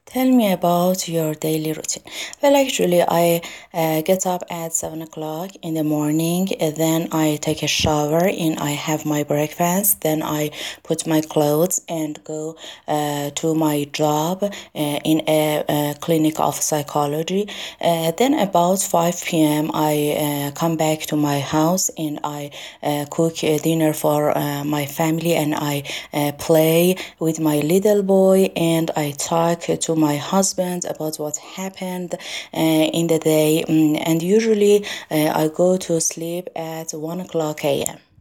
Tell me about your daily routine. Well, actually, I get up at 7 o'clock in the morning. Then I take a shower and I have my breakfast. Then I put my clothes and go to my job in a clinic of psychology. Then about 5 p.m. I come back to my house and I cook dinner for my family and I play with my little boy and I talk to my husband about what happened in the day. And usually I go to sleep at 1 o'clock a.m.